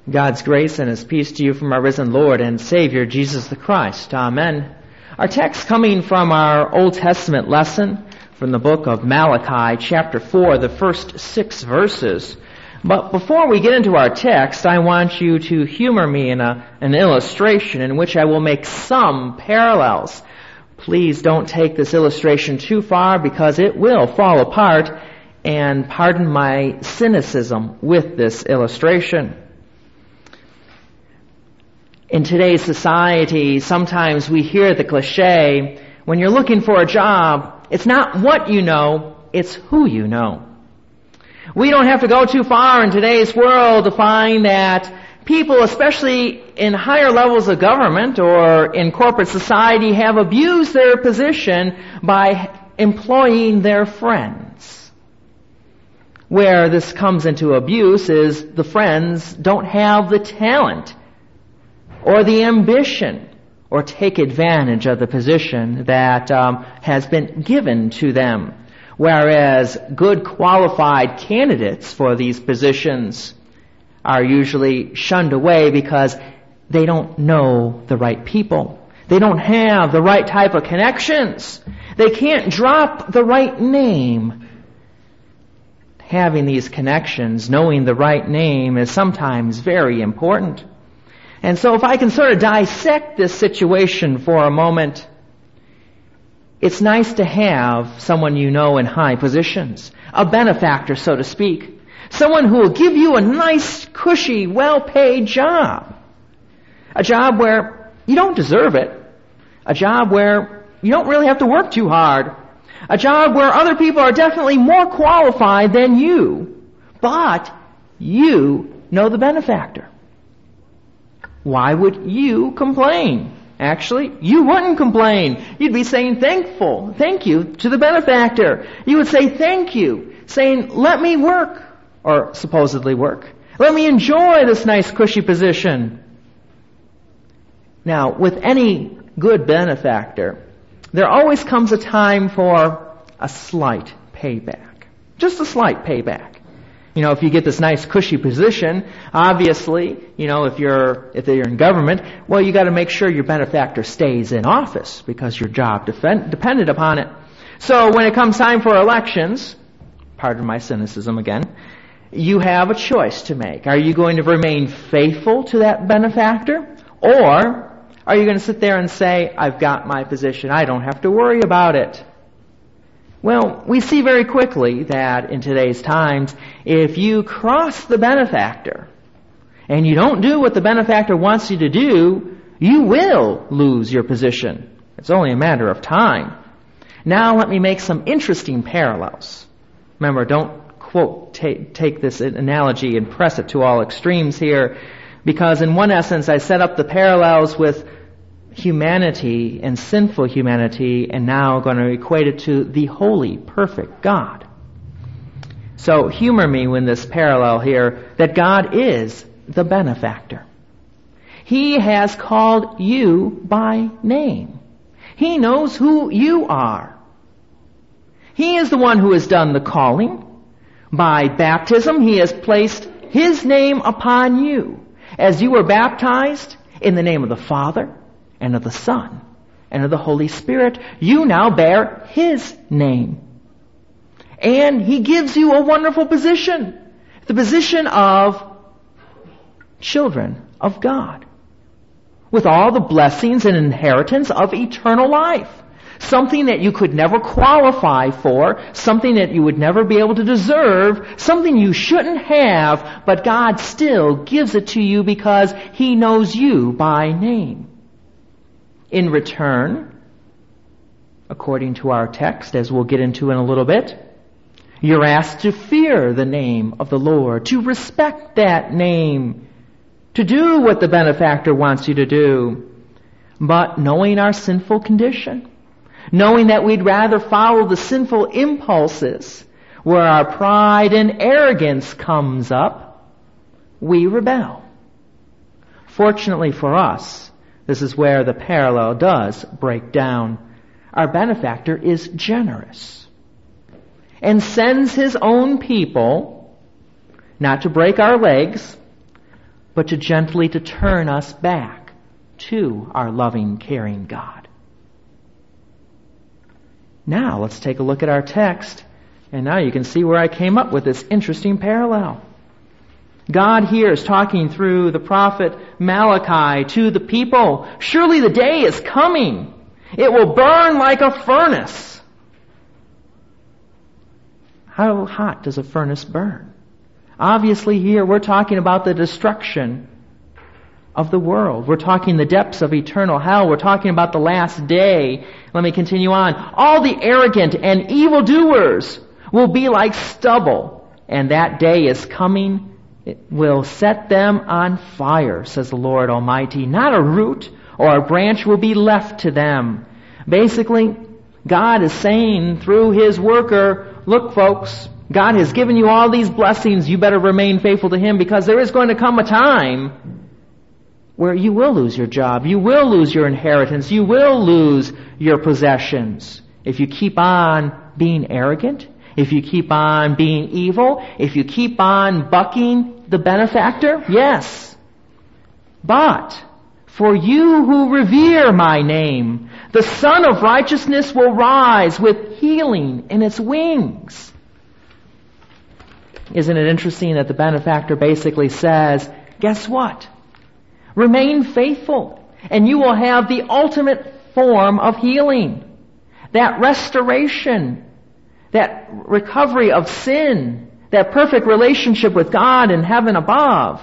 God's grace and His peace to you from our risen Lord and Savior, Jesus the Christ. Amen. Our text coming from our Old Testament lesson from the book of Malachi, chapter 4, the first 6 verses. But before we get into our text, I want you to humor me in an illustration in which I will make some parallels. Please don't take this illustration too far because it will fall apart, and pardon my cynicism with this illustration. In today's society, sometimes we hear the cliche, when you're looking for a job, it's not what you know, it's who you know. We don't have to go too far in today's world to find that people, especially in higher levels of government or in corporate society, have abused their position by employing their friends. Where this comes into abuse is the friends don't have the talent or the ambition, or take advantage of the position that has been given to them. Whereas good qualified candidates for these positions are usually shunned away because they don't know the right people. They don't have the right type of connections. They can't drop the right name. Having these connections, knowing the right name, is sometimes very important. And so if I can sort of dissect this situation for a moment, it's nice to have someone you know in high positions, a benefactor, so to speak, someone who will give you a nice, cushy, well-paid job, a job where you don't deserve it, a job where you don't really have to work too hard, a job where other people are definitely more qualified than you, but you know the benefactor. Why would you complain? Actually, you wouldn't complain. You'd be saying thank you to the benefactor. You would say thank you, saying, let me work, or supposedly work. Let me enjoy this nice cushy position. Now, with any good benefactor, there always comes a time for a slight payback. Just a slight payback. You know, if you get this nice cushy position, obviously, you know, if you're in government, well, you got to make sure your benefactor stays in office because your job depended upon it. So when it comes time for elections, pardon my cynicism again, you have a choice to make. Are you going to remain faithful to that benefactor, or are you going to sit there and say, I've got my position, I don't have to worry about it? Well, we see very quickly that in today's times, if you cross the benefactor and you don't do what the benefactor wants you to do, you will lose your position. It's only a matter of time. Now let me make some interesting parallels. Remember, don't take this analogy and press it to all extremes here, because in one essence I set up the parallels with humanity and sinful humanity, and now going to equate it to the holy, perfect God. So humor me with this parallel here, that God is the benefactor. He has called you by name. He knows who you are. He is the one who has done the calling. By baptism, He has placed His name upon you. As you were baptized in the name of the Father, and of the Son, and of the Holy Spirit, you now bear His name. And He gives you a wonderful position, the position of children of God, with all the blessings and inheritance of eternal life. Something that you could never qualify for, something that you would never be able to deserve, something you shouldn't have, but God still gives it to you because He knows you by name. In return, according to our text, as we'll get into in a little bit, you're asked to fear the name of the Lord, to respect that name, to do what the benefactor wants you to do. But knowing our sinful condition, knowing that we'd rather follow the sinful impulses where our pride and arrogance comes up, we rebel. Fortunately for us, this is where the parallel does break down. Our benefactor is generous and sends His own people, not to break our legs, but to gently to turn us back to our loving, caring God. Now, let's take a look at our text, and now you can see where I came up with this interesting parallel. God here is talking through the prophet Malachi to the people. Surely the day is coming. It will burn like a furnace. How hot does a furnace burn? Obviously here we're talking about the destruction of the world. We're talking the depths of eternal hell. We're talking about the last day. Let me continue on. All the arrogant and evildoers will be like stubble, and that day is coming. It will set them on fire, says the Lord Almighty. Not a root or a branch will be left to them. Basically, God is saying through His worker, look folks, God has given you all these blessings. You better remain faithful to Him, because there is going to come a time where you will lose your job. You will lose your inheritance. You will lose your possessions if you keep on being arrogant, if you keep on being evil, if you keep on bucking the benefactor. Yes. But for you who revere my name, the Son of Righteousness will rise with healing in its wings. Isn't it interesting that the benefactor basically says, guess what? Remain faithful, and you will have the ultimate form of healing. That restoration, that recovery of sin, that perfect relationship with God in heaven above.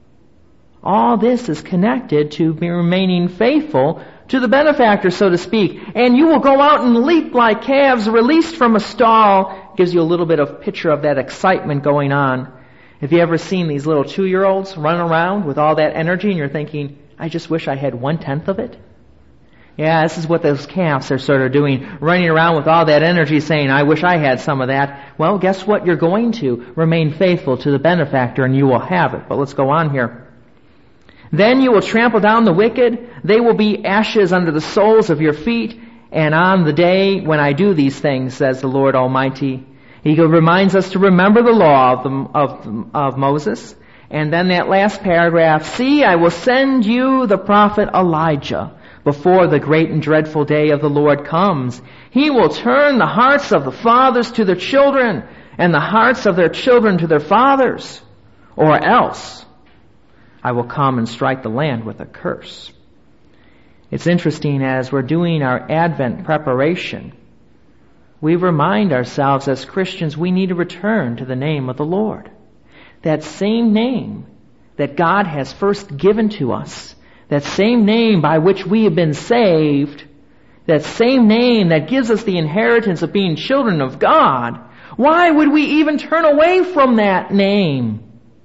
All this is connected to remaining faithful to the benefactor, so to speak. And you will go out and leap like calves released from a stall. Gives you a little bit of picture of that excitement going on. Have you ever seen these little 2-year-olds run around with all that energy and you're thinking, I just wish I had 1/10 of it? Yeah, this is what those calves are sort of doing, running around with all that energy saying, I wish I had some of that. Well, guess what? You're going to remain faithful to the benefactor and you will have it. But let's go on here. Then you will trample down the wicked. They will be ashes under the soles of your feet. And on the day when I do these things, says the Lord Almighty, He reminds us to remember the law of Moses. And then that last paragraph, see, I will send you the prophet Elijah before the great and dreadful day of the Lord comes. He will turn the hearts of the fathers to their children and the hearts of their children to their fathers. Or else I will come and strike the land with a curse. It's interesting, as we're doing our Advent preparation, we remind ourselves as Christians we need to return to the name of the Lord. That same name that God has first given to us, that same name by which we have been saved, that same name that gives us the inheritance of being children of God. Why would we even turn away from that name?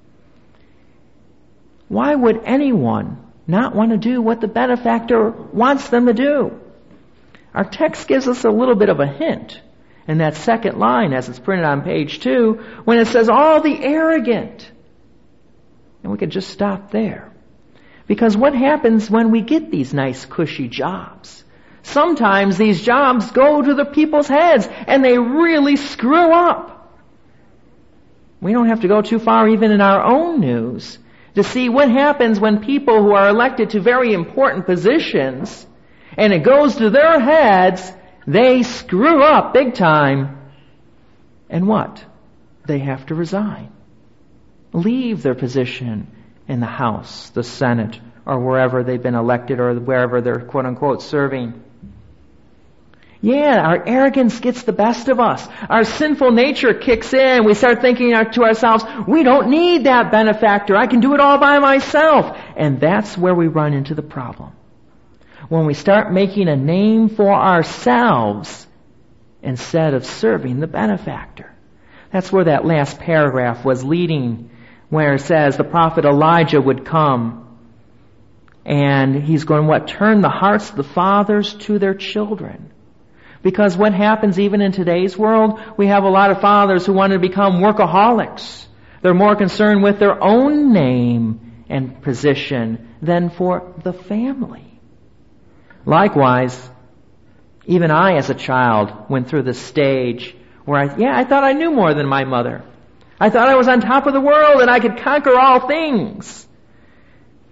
Why would anyone not want to do what the benefactor wants them to do? Our text gives us a little bit of a hint in that second line as it's printed on page 2 when it says, all the arrogant. And we could just stop there. Because what happens when we get these nice cushy jobs? Sometimes these jobs go to the people's heads and they really screw up. We don't have to go too far even in our own news to see what happens when people who are elected to very important positions and it goes to their heads, they screw up big time. And what? They have to resign. Leave their position in the House, the Senate, or wherever they've been elected or wherever they're quote-unquote serving. Yeah, our arrogance gets the best of us. Our sinful nature kicks in. We start thinking to ourselves, we don't need that benefactor. I can do it all by myself. And that's where we run into the problem. When we start making a name for ourselves instead of serving the benefactor. That's where that last paragraph was leading, where it says the prophet Elijah would come and he's going to turn the hearts of the fathers to their children. Because what happens even in today's world, we have a lot of fathers who want to become workaholics. They're more concerned with their own name and position than for the family. Likewise, even I as a child went through this stage where I thought I knew more than my mother. I thought I was on top of the world and I could conquer all things.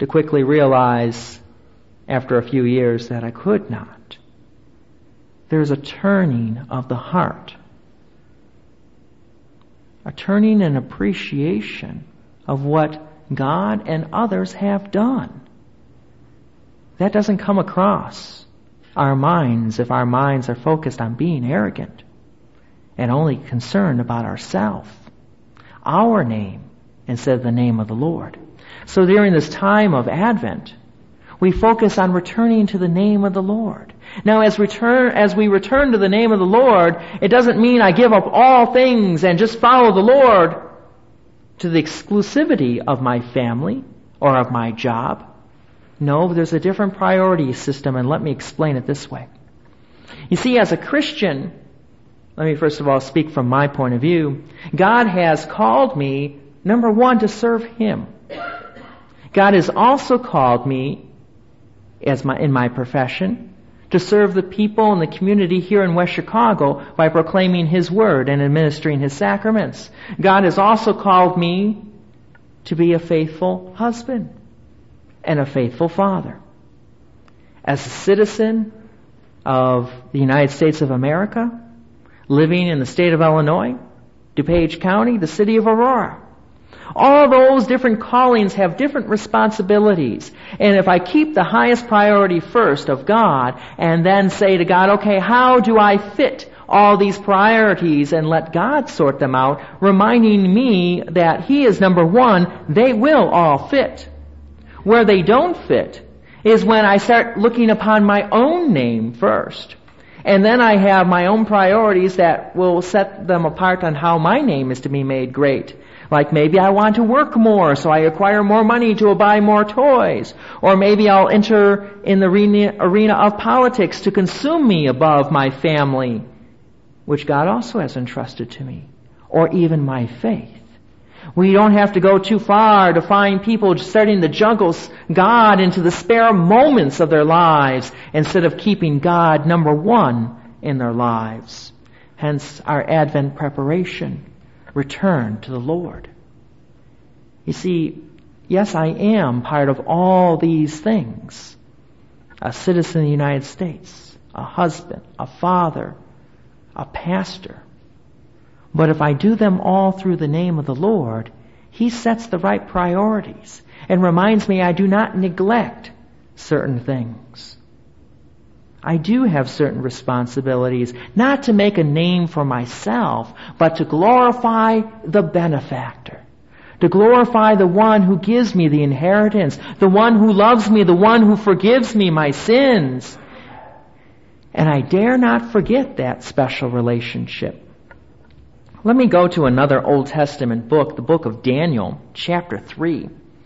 to quickly realize after a few years that I could not. There's a turning of the heart, a turning and appreciation of what God and others have done. That doesn't come across our minds if our minds are focused on being arrogant and only concerned about ourselves, our name, instead of the name of the Lord. So during this time of Advent, we focus on returning to the name of the Lord. Now, as we return to the name of the Lord, it doesn't mean I give up all things and just follow the Lord to the exclusivity of my family or of my job. No, there's a different priority system, and let me explain it this way. You see, as a Christian, let me first of all speak from my point of view. God has called me, number one, to serve Him. God has also called me, in my profession, to serve the people in the community here in West Chicago by proclaiming His Word and administering His sacraments. God has also called me to be a faithful husband and a faithful father. As a citizen of the United States of America, living in the state of Illinois, DuPage County, the city of Aurora. All those different callings have different responsibilities. And if I keep the highest priority first of God and then say to God, okay, how do I fit all these priorities and let God sort them out, reminding me that He is number one, they will all fit. Where they don't fit is when I start looking upon my own name first. And then I have my own priorities that will set them apart on how my name is to be made great. Like maybe I want to work more, so I acquire more money to buy more toys. Or maybe I'll enter in the arena of politics to consume me above my family, which God also has entrusted to me. Or even my faith. We don't have to go too far to find people starting to juggle God into the spare moments of their lives instead of keeping God number one in their lives. Hence our Advent preparation. Return to the Lord. You see, yes, I am part of all these things. A citizen of the United States, a husband, a father, a pastor. But if I do them all through the name of the Lord, He sets the right priorities and reminds me I do not neglect certain things. I do have certain responsibilities, not to make a name for myself, but to glorify the benefactor, to glorify the one who gives me the inheritance, the one who loves me, the one who forgives me my sins. And I dare not forget that special relationship. Let me go to another Old Testament book, the book of Daniel, chapter 3.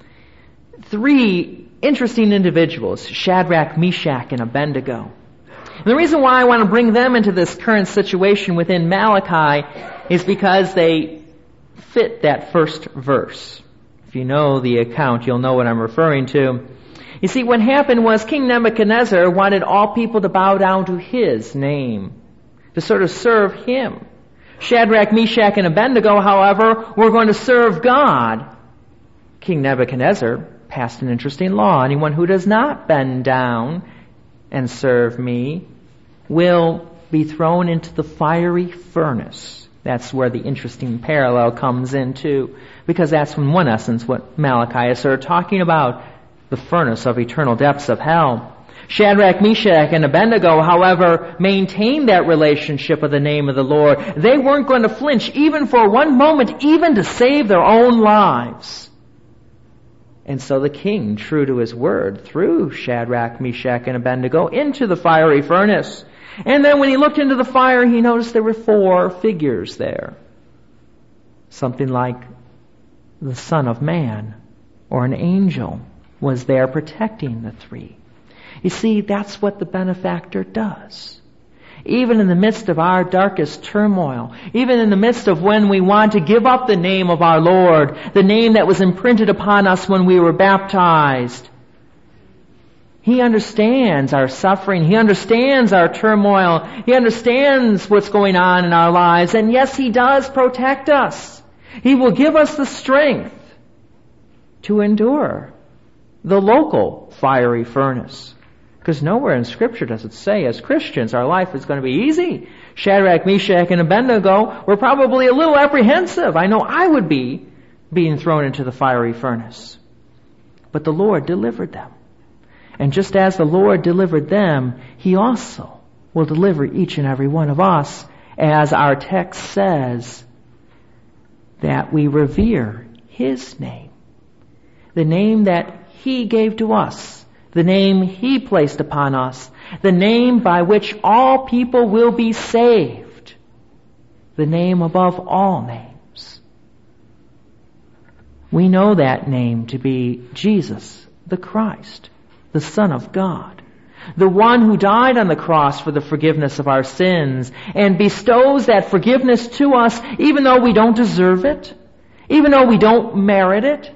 3 interesting individuals, Shadrach, Meshach, and Abednego. And the reason why I want to bring them into this current situation within Malachi is because they fit that first verse. If you know the account, you'll know what I'm referring to. You see, what happened was King Nebuchadnezzar wanted all people to bow down to his name, to sort of serve him. Shadrach, Meshach, and Abednego, however, were going to serve God. King Nebuchadnezzar passed an interesting law. Anyone who does not bend down and serve me will be thrown into the fiery furnace. That's where the interesting parallel comes in too, because that's in one essence what Malachi is sort of talking about, the furnace of eternal depths of hell. Shadrach, Meshach, and Abednego, however, maintained that relationship of the name of the Lord. They weren't going to flinch even for one moment, even to save their own lives. And so the king, true to his word, threw Shadrach, Meshach, and Abednego into the fiery furnace. And then when he looked into the fire, he noticed there were 4 figures there. Something like the Son of Man or an angel was there protecting the 3. You see, that's what the benefactor does. Even in the midst of our darkest turmoil, even in the midst of when we want to give up the name of our Lord, the name that was imprinted upon us when we were baptized, He understands our suffering. He understands our turmoil. He understands what's going on in our lives. And yes, He does protect us. He will give us the strength to endure the local fiery furnace. Because nowhere in Scripture does it say, as Christians, our life is going to be easy. Shadrach, Meshach, and Abednego were probably a little apprehensive. I know I would be being thrown into the fiery furnace. But the Lord delivered them. And just as the Lord delivered them, He also will deliver each and every one of us, as our text says, that we revere His name. The name that He gave to us. The name He placed upon us. The name by which all people will be saved. The name above all names. We know that name to be Jesus, the Christ, the Son of God, the one who died on the cross for the forgiveness of our sins and bestows that forgiveness to us even though we don't deserve it, even though we don't merit it.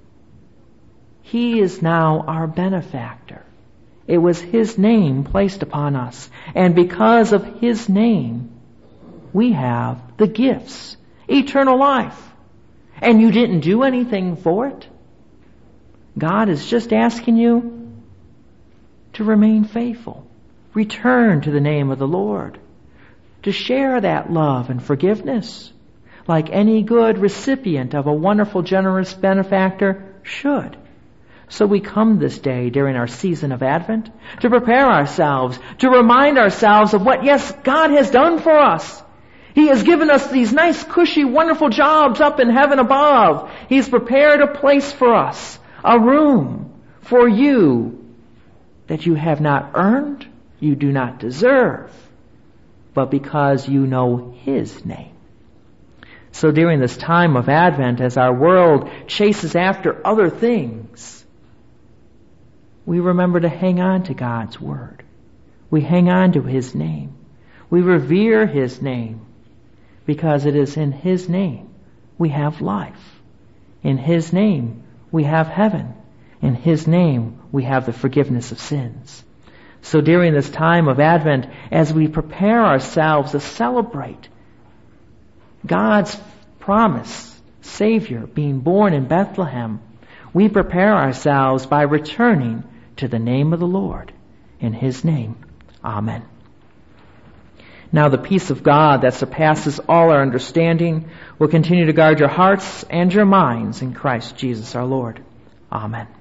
He is now our benefactor. It was His name placed upon us. And because of His name, we have the gifts, eternal life. And you didn't do anything for it. God is just asking you to remain faithful. Return to the name of the Lord. To share that love and forgiveness like any good recipient of a wonderful, generous benefactor should. So we come this day during our season of Advent to prepare ourselves, to remind ourselves of what, yes, God has done for us. He has given us these nice, cushy, wonderful jobs up in heaven above. He's prepared a place for us, a room for you that you have not earned, you do not deserve, but because you know His name. So during this time of Advent, as our world chases after other things, we remember to hang on to God's Word. We hang on to His name. We revere His name because it is in His name we have life. In His name we have heaven. In His name we have the forgiveness of sins. So during this time of Advent, as we prepare ourselves to celebrate God's promised Savior being born in Bethlehem, we prepare ourselves by returning to the name of the Lord. In His name, amen. Now the peace of God that surpasses all our understanding will continue to guard your hearts and your minds in Christ Jesus our Lord. Amen.